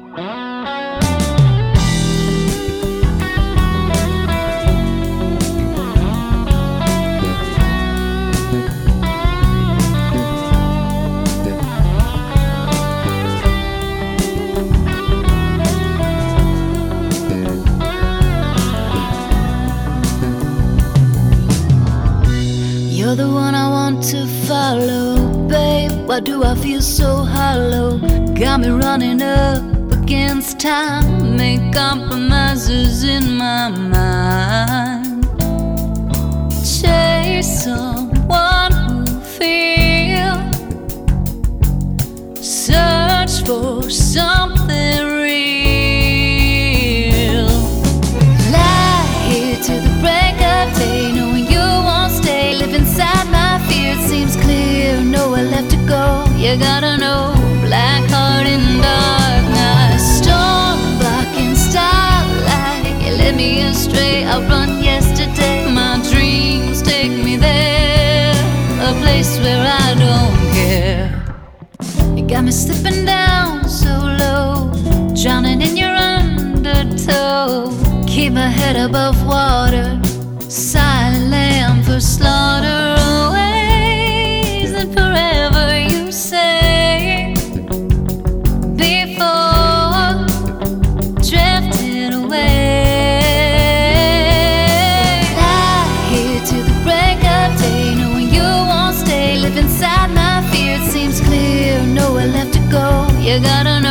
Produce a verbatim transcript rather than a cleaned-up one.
You're the one I want to follow, babe. Why do I feel so hollow? Got me running up against time, make compromises in my mind. Chase someone who feels, search for something real. Lie here till the break of day, knowing you won't stay. Live inside my fear, it seems clear, nowhere left to go. You gotta know, black heart in dark night, storm blocking starlight. You led me astray, I run yesterday. My dreams take me there, a place where I don't care. You got me slipping down so low, drowning in your undertow. Keep my head above water, silent lamb for slaughter. Always and forever, you say, before drifting away. Lie here till the break of day, knowing you won't stay. Live inside my fear, it seems clear, nowhere left to go. You gotta know,